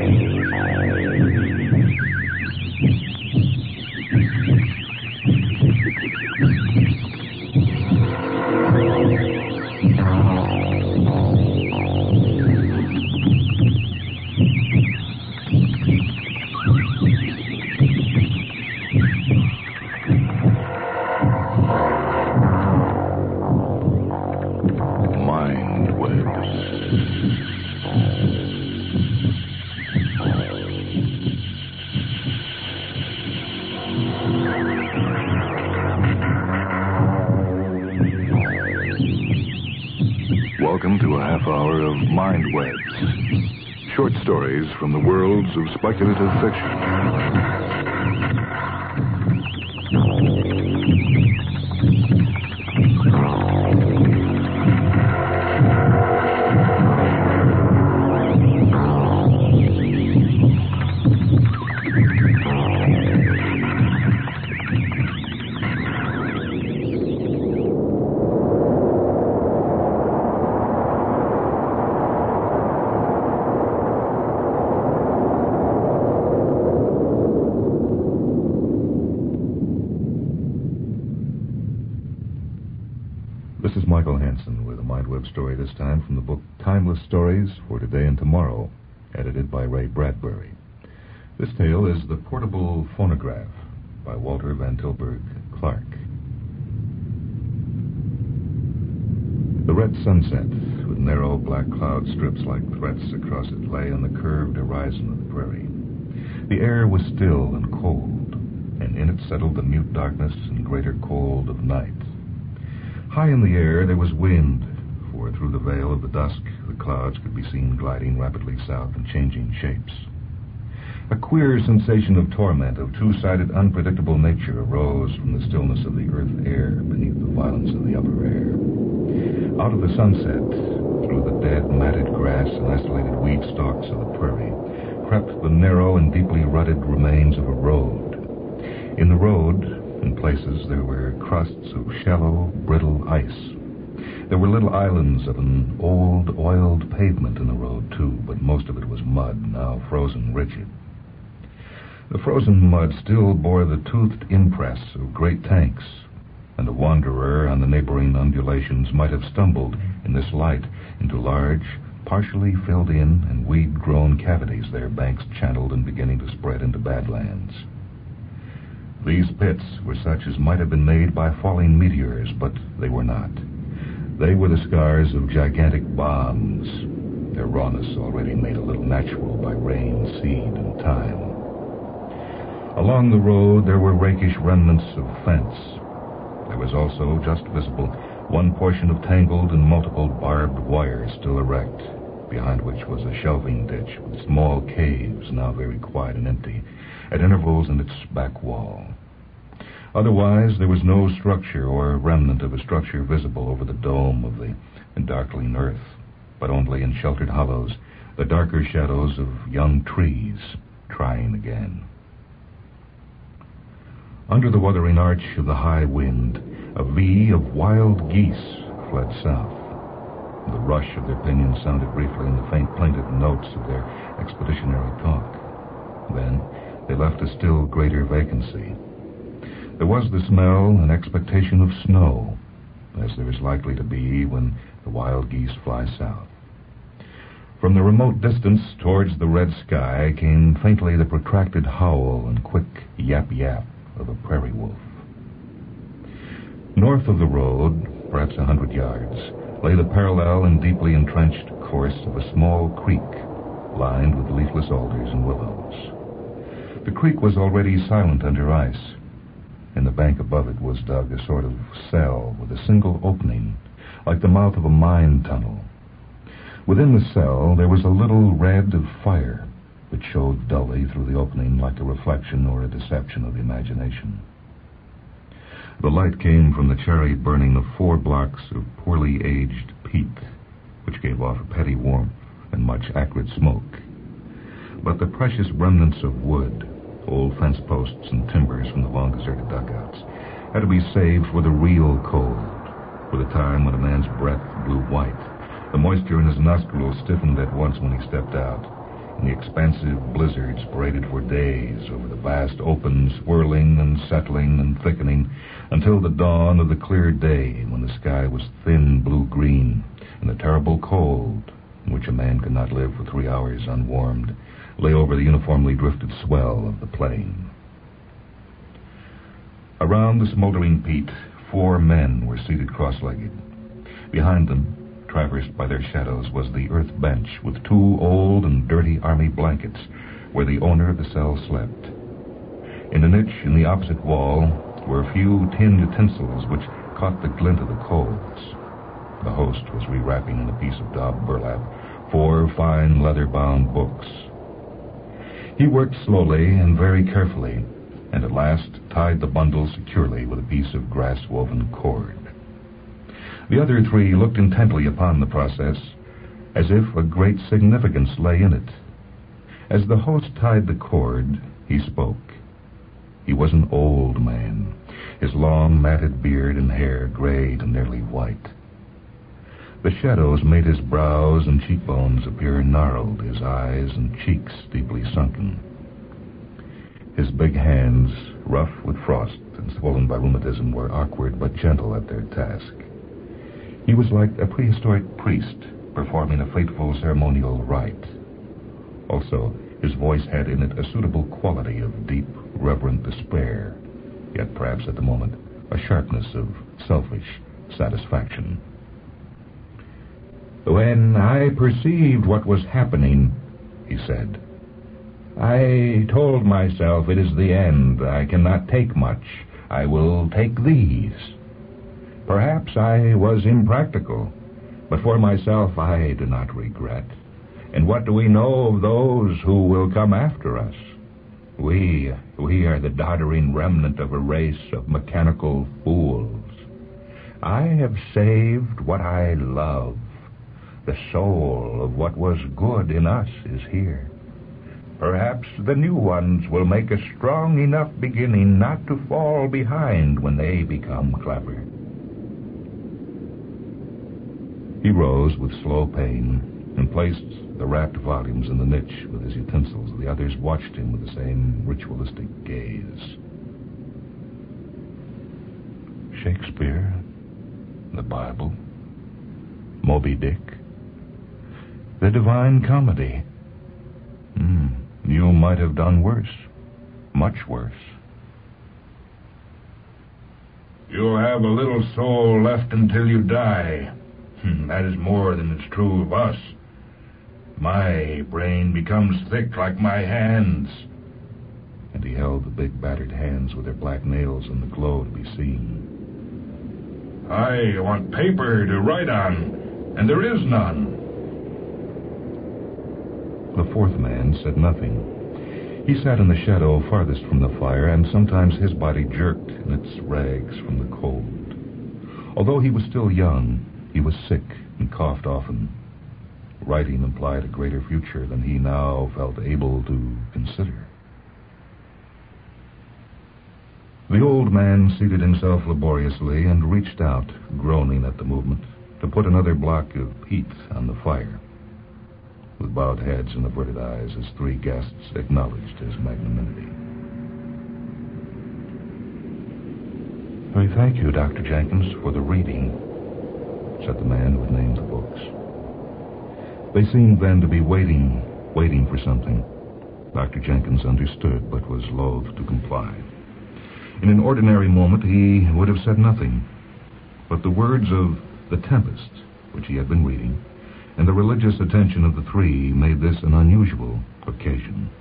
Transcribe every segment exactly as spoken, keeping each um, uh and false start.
Welcome to a half hour of Mind Webs. Short stories from the worlds of speculative fiction. This is Michael Hansen with a Mind Web story, this time from the book Timeless Stories for Today and Tomorrow, edited by Ray Bradbury. This tale is The Portable Phonograph by Walter Van Tilburg Clark. The red sunset, with narrow black cloud strips like threats across it, lay on the curved horizon of the prairie. The air was still and cold, and in it settled the mute darkness and greater cold of night. High in the air there was wind, for through the veil of the dusk the clouds could be seen gliding rapidly south and changing shapes. A queer sensation of torment, of two-sided unpredictable nature, arose from the stillness of the earth air beneath the violence of the upper air. Out of the sunset, through the dead, matted grass and isolated weed stalks of the prairie, crept the narrow and deeply rutted remains of a road. In the road, in places, there were crusts of shallow, brittle ice. There were little islands of an old, oiled pavement in the road, too, but most of it was mud, now frozen rigid. The frozen mud still bore the toothed impress of great tanks, and a wanderer on the neighboring undulations might have stumbled in this light into large, partially filled in and weed-grown cavities, their banks channeled and beginning to spread into badlands. These pits were such as might have been made by falling meteors, but they were not. They were the scars of gigantic bombs, their rawness already made a little natural by rain, seed, and time. Along the road there were rakish remnants of fence. There was also, just visible, one portion of tangled and multiple barbed wire still erect, behind which was a shelving ditch with small caves, now very quiet and empty, at intervals in its back wall. Otherwise, there was no structure or remnant of a structure visible over the dome of the darkling earth, but only in sheltered hollows, the darker shadows of young trees trying again. Under the wuthering arch of the high wind, a V of wild geese fled south. The rush of their pinions sounded briefly in the faint plaintive notes of their expeditionary talk. Then they left a still greater vacancy. There was the smell and expectation of snow, as there is likely to be when the wild geese fly south. From the remote distance towards the red sky came faintly the protracted howl and quick yap-yap of a prairie wolf. North of the road, perhaps a hundred yards, lay the parallel and deeply entrenched course of a small creek, lined with leafless alders and willows. The creek was already silent under ice. In the bank above it was dug a sort of cell with a single opening, like the mouth of a mine tunnel. Within the cell there was a little red of fire, which showed dully through the opening like a reflection or a deception of the imagination. The light came from the cherry burning of four blocks of poorly aged peat, which gave off a petty warmth and much acrid smoke. But the precious remnants of wood, old fence posts and timbers from the long-deserted dugouts, had to be saved for the real cold, for the time when a man's breath blew white. The moisture in his nostrils stiffened at once when he stepped out, and the expansive blizzards paraded for days over the vast open, swirling and settling and thickening until the dawn of the clear day when the sky was thin blue-green and the terrible cold, in which a man could not live for three hours unwarmed, lay over the uniformly drifted swell of the plain. Around the smoldering peat, four men were seated cross-legged. Behind them, traversed by their shadows, was the earth bench with two old and dirty army blankets where the owner of the cell slept. In a niche in the opposite wall were a few tin utensils which caught the glint of the coals. The host was rewrapping in a piece of daub burlap four fine leather-bound books. He worked slowly and very carefully, and at last tied the bundle securely with a piece of grass-woven cord. The other three looked intently upon the process, as if a great significance lay in it. As the host tied the cord, he spoke. He was an old man, his long matted beard and hair grayed and nearly white. The shadows made his brows and cheekbones appear gnarled, his eyes and cheeks deeply sunken. His big hands, rough with frost and swollen by rheumatism, were awkward but gentle at their task. He was like a prehistoric priest performing a fateful ceremonial rite. Also, his voice had in it a suitable quality of deep, reverent despair, yet perhaps at the moment a sharpness of selfish satisfaction. "When I perceived what was happening," he said, "I told myself it is the end. I cannot take much. I will take these. Perhaps I was impractical, but for myself I do not regret. And what do we know of those who will come after us? We, we are the doddering remnant of a race of mechanical fools. I have saved what I love. The soul of what was good in us is here. Perhaps the new ones will make a strong enough beginning not to fall behind when they become clever." He rose with slow pain and placed the wrapped volumes in the niche with his utensils. The others watched him with the same ritualistic gaze. Shakespeare, the Bible, Moby Dick, the Divine Comedy. Hmm, you might have done worse, much worse. "You'll have a little soul left until you die. That is more than is true of us. My brain becomes thick like my hands." And he held the big battered hands with their black nails in the glow to be seen. "I want paper to write on, and there is none." The fourth man said nothing. He sat in the shadow farthest from the fire, and sometimes his body jerked in its rags from the cold. Although he was still young, he was sick and coughed often. Writing implied a greater future than he now felt able to consider. The old man seated himself laboriously and reached out, groaning at the movement, to put another block of peat on the fire. With bowed heads and averted eyes, his three guests acknowledged his magnanimity. "We thank you, Doctor Jenkins, for the reading," said the man who had named the books. They seemed then to be waiting, waiting for something. Doctor Jenkins understood, but was loath to comply. In an ordinary moment, he would have said nothing. But the words of The Tempest, which he had been reading, and the religious attention of the three made this an unusual occasion.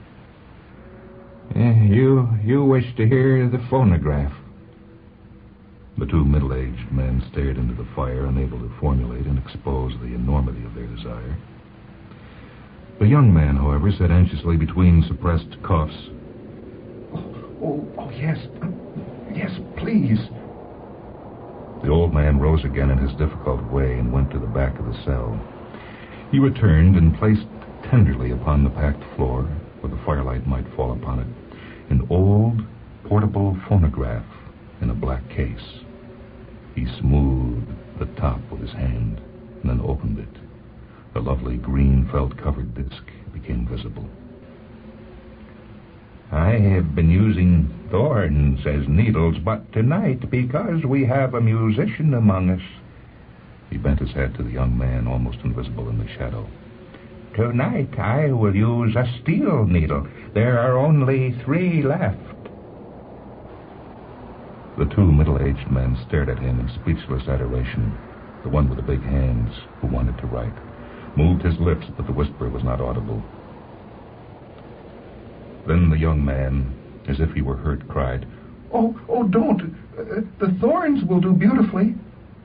Eh, you, you wish to hear the phonograph? The two middle-aged men stared into the fire, unable to formulate and expose the enormity of their desire. The young man, however, said anxiously between suppressed coughs, Oh, oh, oh yes. Yes, please. The old man rose again in his difficult way and went to the back of the cell. He returned and placed tenderly upon the packed floor, where the firelight might fall upon it, an old, portable phonograph in a black case. He smoothed the top with his hand and then opened it. The lovely green felt-covered disc became visible. I have been using thorns as needles, but tonight, because we have a musician among us... He bent his head to the young man, almost invisible in the shadow. Tonight I will use a steel needle. There are only three left. The two middle-aged men stared at him in speechless adoration. The one with the big hands, who wanted to write, moved his lips, but the whisper was not audible. Then the young man, as if he were hurt, cried, Oh, oh, don't. Uh, the thorns will do beautifully.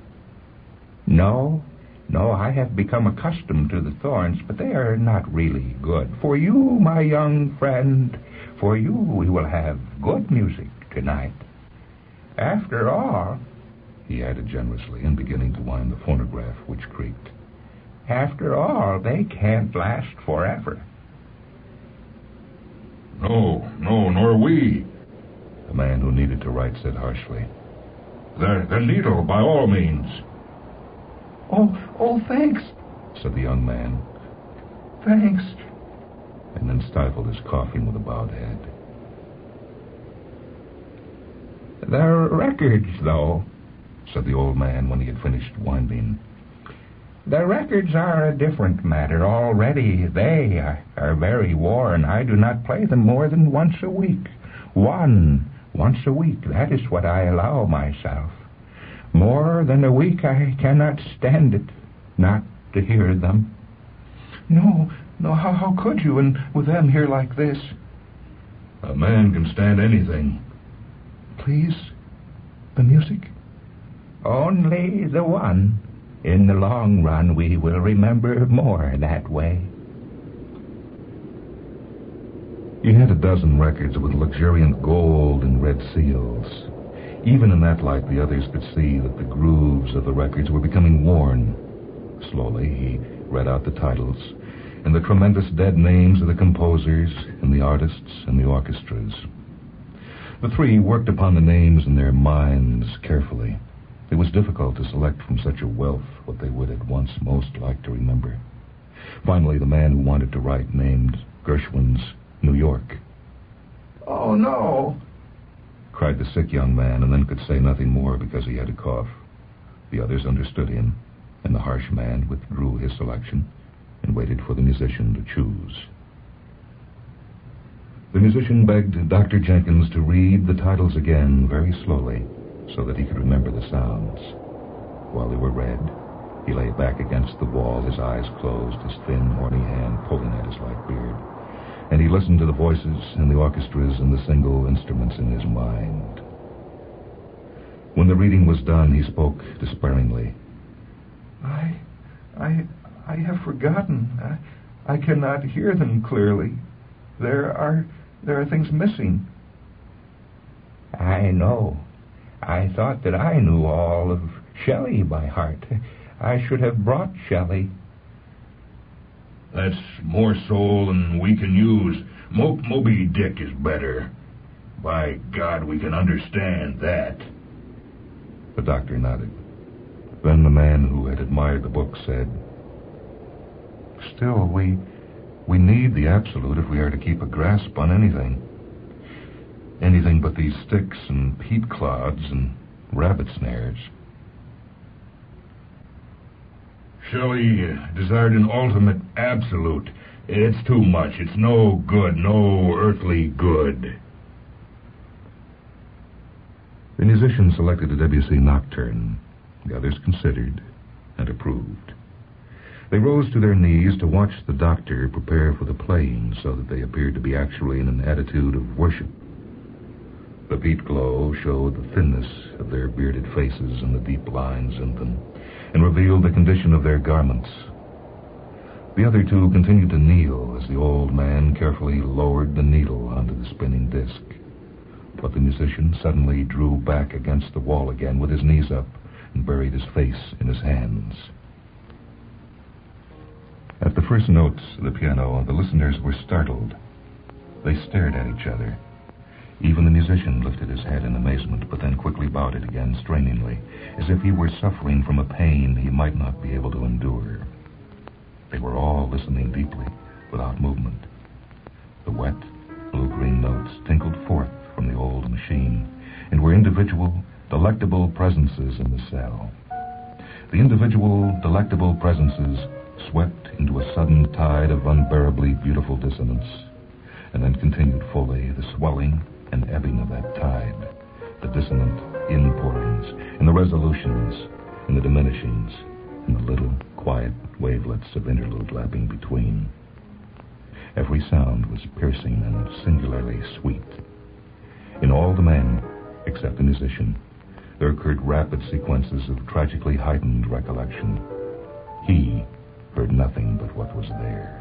No, no, I have become accustomed to the thorns, but they are not really good. For you, my young friend, for you we will have good music tonight. After all, he added generously, and beginning to wind the phonograph, which creaked. After all, they can't last forever. No, no, nor we. The man who needed to write said harshly. The, the needle, by all means. Oh, oh, thanks. Said the young man. Thanks. And then stifled his coughing with a bowed head. The records, though, said the old man when he had finished winding. The records are a different matter. Already they are, are very worn. I do not play them more than once a week. One, once a week. That is what I allow myself. More than a week I cannot stand it, not to hear them. No, no, how, how could you, and with them here like this? A man can stand anything. Please, the music? Only the one. In the long run, we will remember more that way. He had a dozen records with luxuriant gold and red seals. Even in that light, the others could see that the grooves of the records were becoming worn. Slowly, he read out the titles and the tremendous dead names of the composers and the artists and the orchestras. The three worked upon the names in their minds carefully. It was difficult to select from such a wealth what they would at once most like to remember. Finally, the man who wanted to write named Gershwin's New York. Oh, no, cried the sick young man, and then could say nothing more because he had a cough. The others understood him, and the harsh man withdrew his selection and waited for the musician to choose. The musician begged Doctor Jenkins to read the titles again very slowly, so that he could remember the sounds. While they were read, he lay back against the wall, his eyes closed, his thin, horny hand pulling at his light beard, and he listened to the voices and the orchestras and the single instruments in his mind. When the reading was done, he spoke despairingly. I, I, I have forgotten. I, I cannot hear them clearly. There are, there are things missing. I know. I thought that I knew all of Shelley by heart. I should have brought Shelley. That's more soul than we can use. Mo- Moby Dick is better. By God, we can understand that. The doctor nodded. Then the man who had admired the book said, Still, we, we need the absolute if we are to keep a grasp on anything. Anything but these sticks and peat clods and rabbit snares. Shelley desired an ultimate absolute. It's too much. It's no good, no earthly good. The musician selected a Debussy nocturne. The others considered and approved. They rose to their knees to watch the doctor prepare for the playing, so that they appeared to be actually in an attitude of worship. The peat glow showed the thinness of their bearded faces and the deep lines in them, and revealed the condition of their garments. The other two continued to kneel as the old man carefully lowered the needle onto the spinning disc. But the musician suddenly drew back against the wall again with his knees up and buried his face in his hands. At the first notes of the piano, the listeners were startled. They stared at each other. Even the musician lifted his head in amazement, but then quickly bowed it again strainingly, as if he were suffering from a pain he might not be able to endure. They were all listening deeply, without movement. The wet, blue-green notes tinkled forth from the old machine, and were individual, delectable presences in the cell. The individual, delectable presences swept into a sudden tide of unbearably beautiful dissonance, and then continued fully the swelling and ebbing of that tide, the dissonant inpourings, and the resolutions, and the diminishings, and the little, quiet wavelets of interlude lapping between. Every sound was piercing and singularly sweet. In all the men, except the musician, there occurred rapid sequences of tragically heightened recollection. He heard nothing but what was there.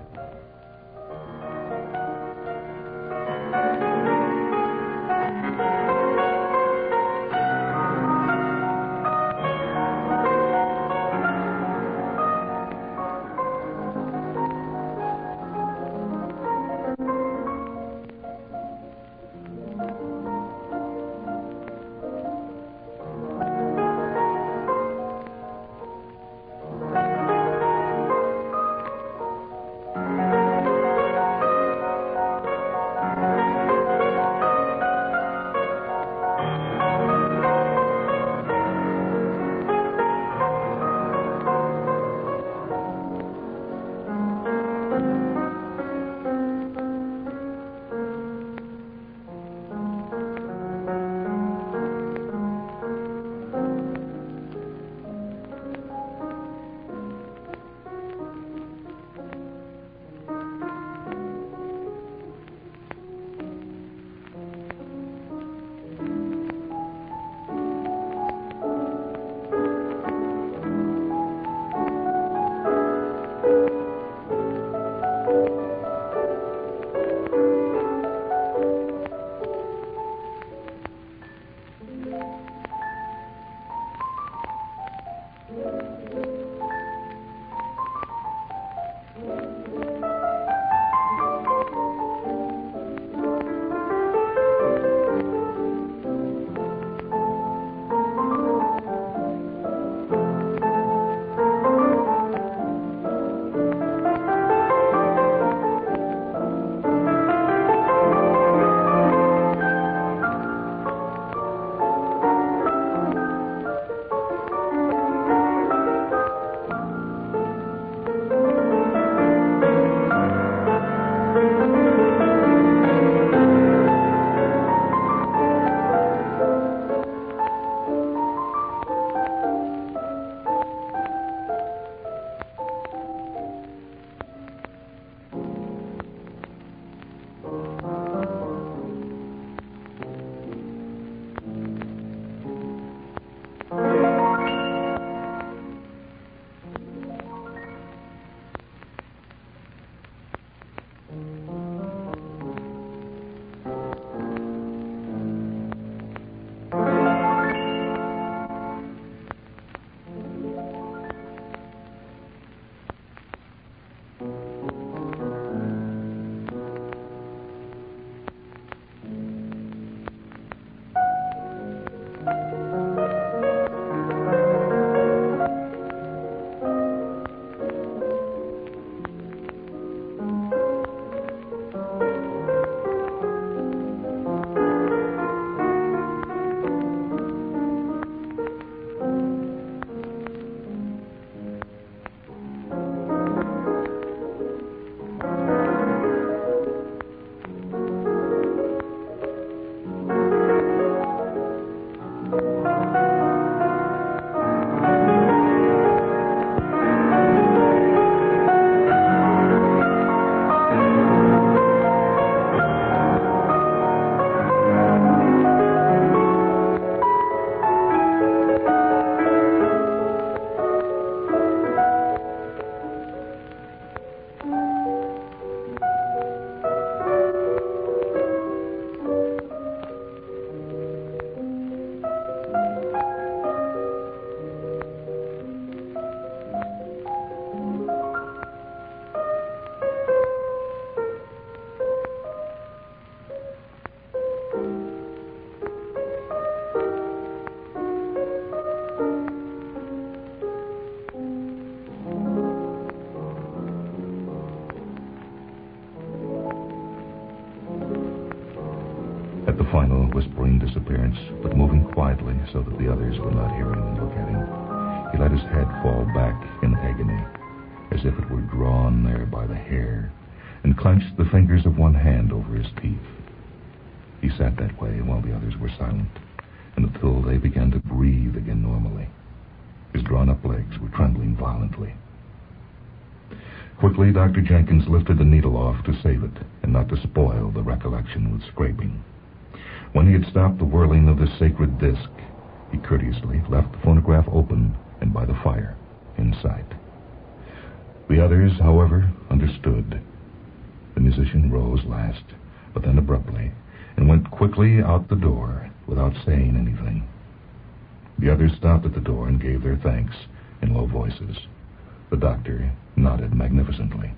The final whispering disappearance, but moving quietly so that the others would not hear him and look at him. He let his head fall back in agony, as if it were drawn there by the hair, and clenched the fingers of one hand over his teeth. He sat that way while the others were silent, and until they began to breathe again normally. His drawn-up legs were trembling violently. Quickly, Doctor Jenkins lifted the needle off to save it, and not to spoil the recollection with scraping. When he had stopped the whirling of the sacred disc, he courteously left the phonograph open and by the fire, in sight. The others, however, understood. The musician rose last, but then abruptly, and went quickly out the door without saying anything. The others stopped at the door and gave their thanks in low voices. The doctor nodded magnificently.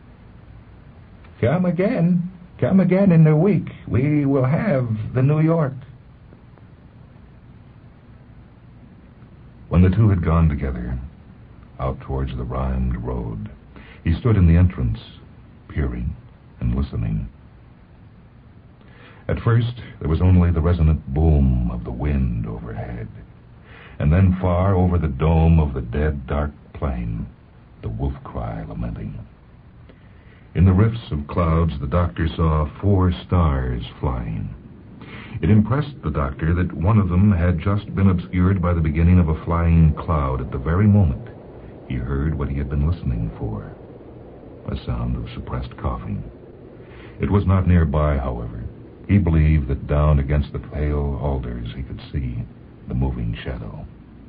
Come again. Come again in a week. We will have the New York. When the two had gone together, out towards the rhymed road, he stood in the entrance, peering and listening. At first, there was only the resonant boom of the wind overhead, and then far over the dome of the dead, dark plain, the wolf cry lamenting. In the rifts of clouds, the doctor saw four stars flying. It impressed the doctor that one of them had just been obscured by the beginning of a flying cloud at the very moment he heard what he had been listening for, a sound of suppressed coughing. It was not nearby, however. He believed that down against the pale alders he could see the moving shadow.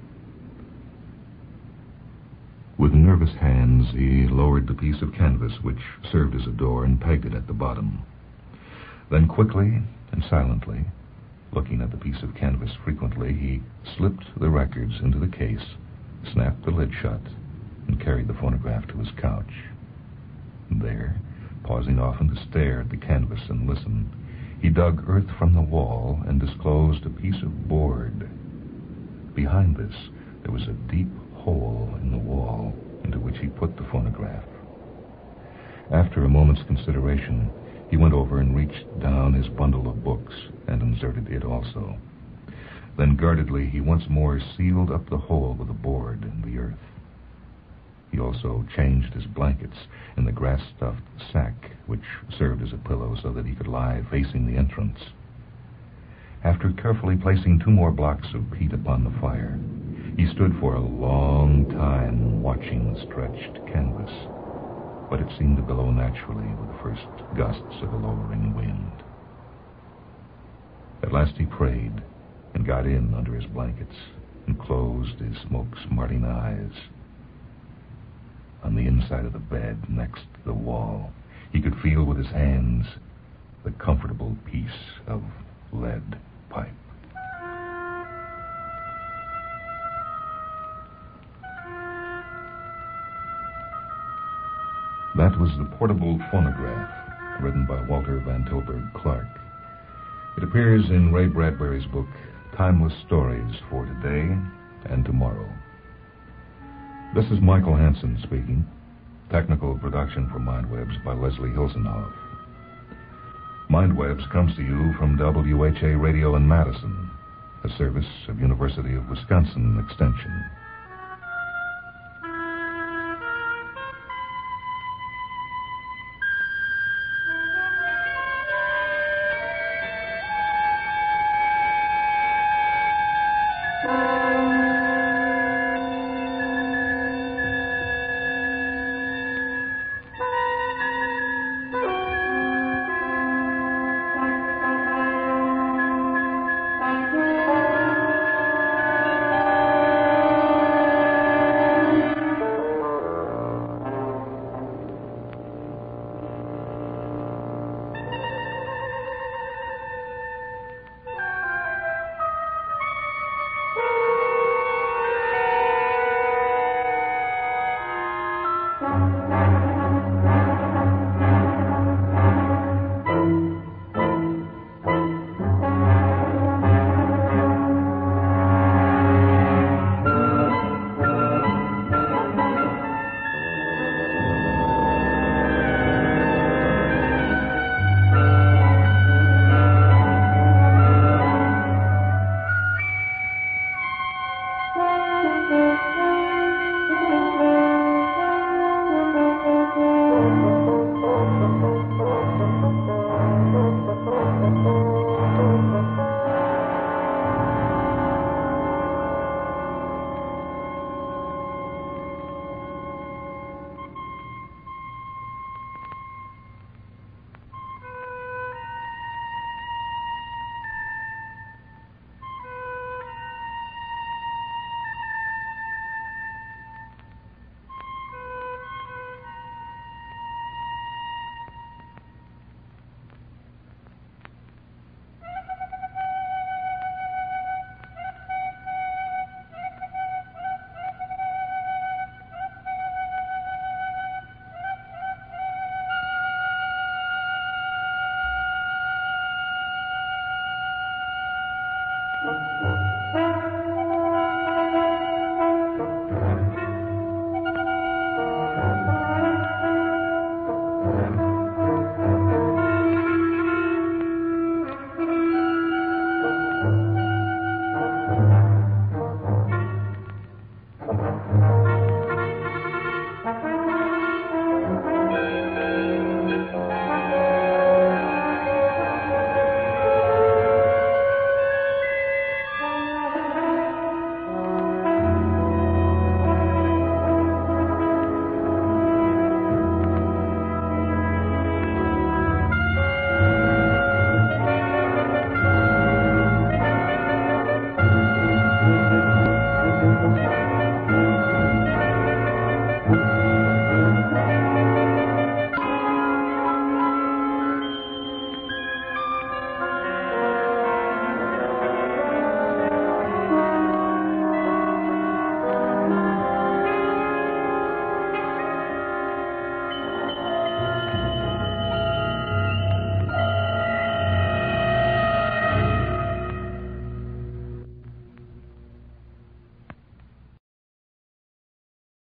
With nervous hands, he lowered the piece of canvas which served as a door and pegged it at the bottom. Then quickly and silently, looking at the piece of canvas frequently, he slipped the records into the case, snapped the lid shut, and carried the phonograph to his couch. There, pausing often to stare at the canvas and listen, he dug earth from the wall and disclosed a piece of board. Behind this, there was a deep hole in the wall into which he put the phonograph. After a moment's consideration, he went over and reached down his bundle of books and inserted it also. Then guardedly he once more sealed up the hole with a board in the earth. He also changed his blankets in the grass-stuffed sack which served as a pillow so that he could lie facing the entrance. After carefully placing two more blocks of peat upon the fire, he stood for a long time watching the stretched canvas, but it seemed to billow naturally with the first gusts of a lowering wind. At last he prayed and got in under his blankets and closed his smoke-smarting eyes. On the inside of the bed, next to the wall, he could feel with his hands the comfortable piece of lead pipe. That was the portable phonograph, written by Walter Van Tilburg Clark. It appears in Ray Bradbury's book, Timeless Stories for Today and Tomorrow. This is Michael Hansen speaking. Technical production for Mindwebs by Leslie Hilsenhoff. Mindwebs comes to you from W H A Radio in Madison, a service of University of Wisconsin Extension.